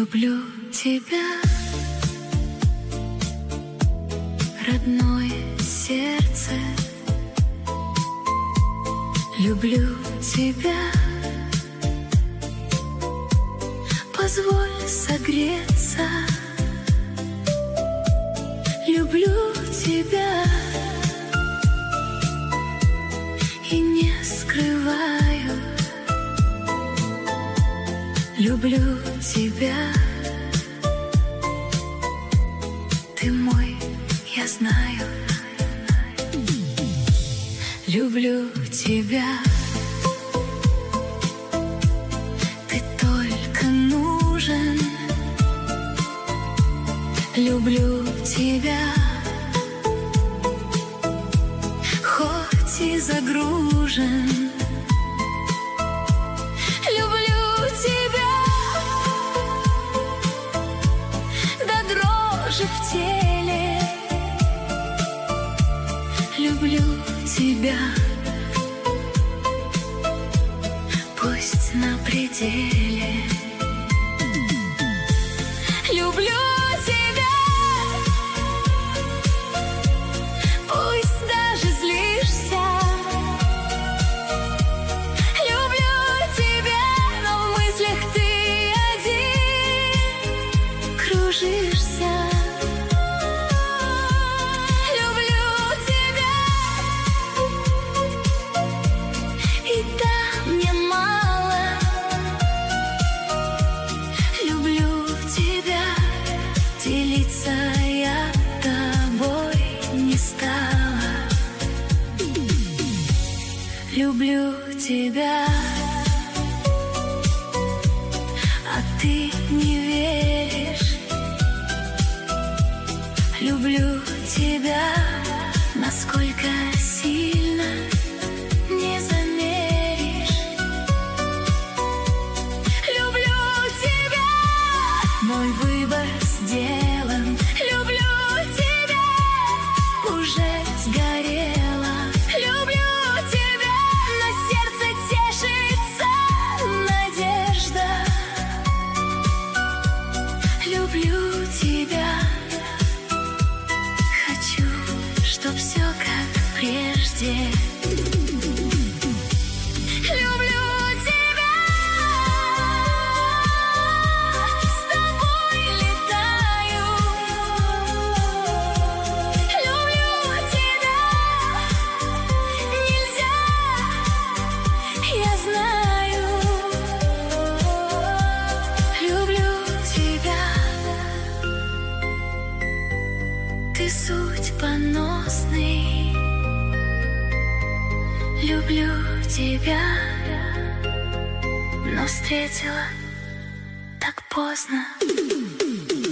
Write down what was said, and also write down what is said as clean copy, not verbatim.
Люблю тебя, родное сердце. Люблю тебя, позволь согреться. Люблю тебя и не скрываю. Люблю тебя, ты мой, я знаю. Люблю тебя, ты только нужен. Люблю тебя, хоть и загружен. Люблю тебя до дрожи в теле. Люблю тебя, пусть на пределе. Люблю тебя, пусть даже злишься. Люблю тебя, но в мыслях ты один кружишься. Люблю тебя, и да, мне мало. Люблю тебя, делиться я тобой не стала. Люблю тебя, а ты не веришь. Люблю тебя, насколько сильно не замеришь. Люблю тебя, мой выбор сделан. Люблю тебя, уже сгорела. Люблю тебя, на сердце тешится надежда. Люблю тебя, хочу, чтоб все как прежде. Люблю тебя, с тобой летаю. Люблю тебя, нельзя, я знаю. Люблю тебя, ты судьбоносный. Люблю тебя, но встретила так поздно.